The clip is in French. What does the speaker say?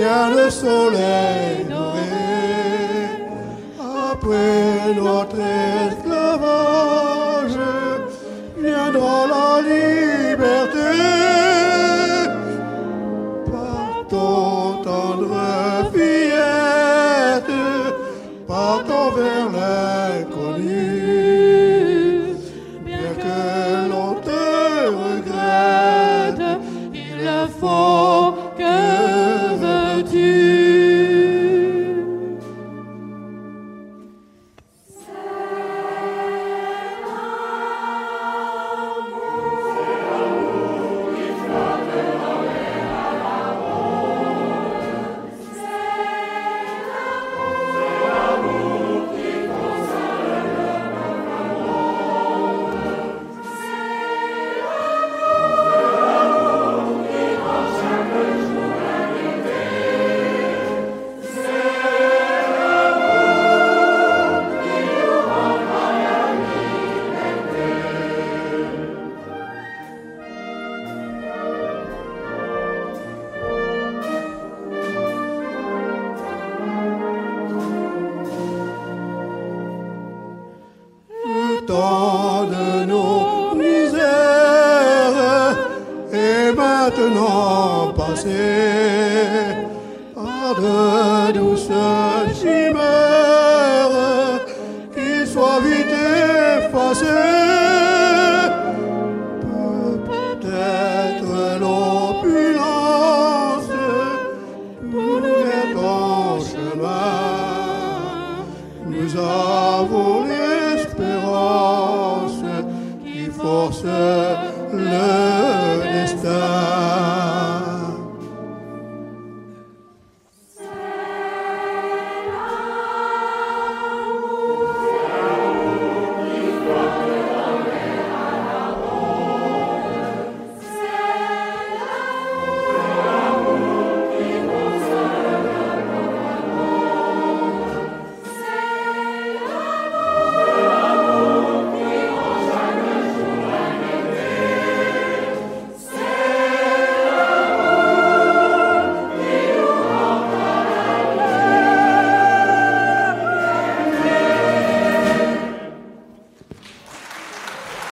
vient le soleil doré. Après notre esclavage, viendra la liberté. Partons, tendre fillette, partons vers l'inconnu. Bien que l'on te regrette, il faut, que veux-tu? Temps de nos misères est maintenant passé par de douces chimères, qu'il soit vite effacé. Peut-être l'opulence pour nous mettre en chemin. Nous avons l'espérance qui force le